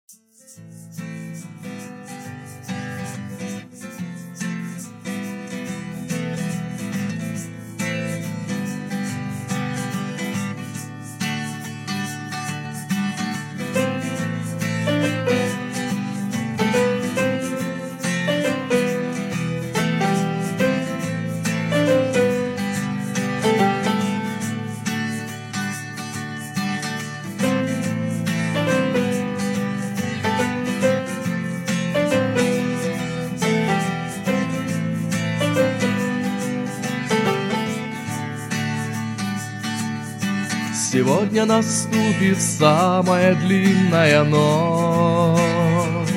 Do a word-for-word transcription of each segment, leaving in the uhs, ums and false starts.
Сегодня наступит самая длинная ночь,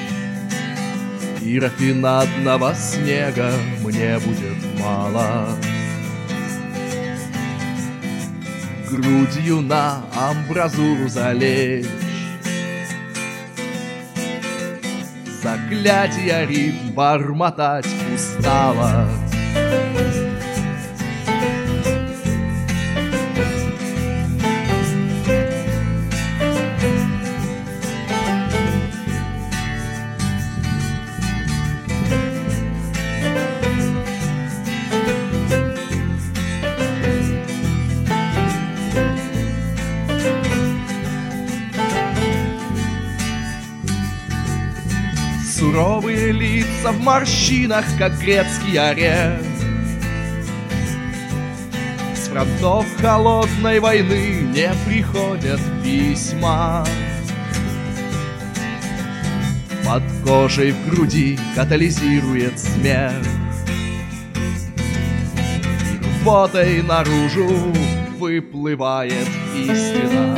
и рафинадного снега мне будет мало. Грудью на амбразуру залечь, заклятия рифм бормотать устала. Суровые лица в морщинах, как грецкий орех. С фронтов холодной войны не приходят письма. Под кожей в груди катализирует смех, и рвотой наружу выплывает истина.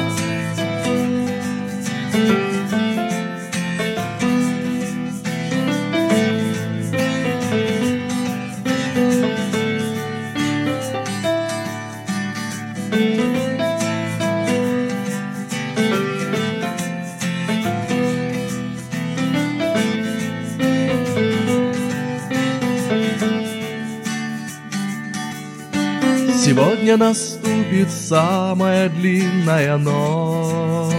Сегодня наступит самая длинная ночь,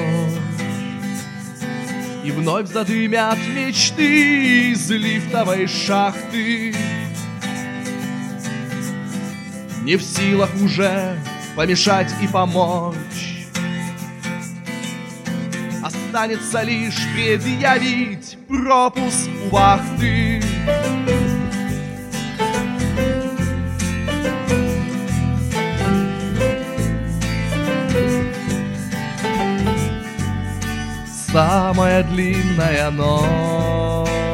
и вновь задымят мечты из лифтовой шахты. Не в силах уже помешать и помочь, останется лишь предъявить пропуск у вахты. Самая длинная ночь.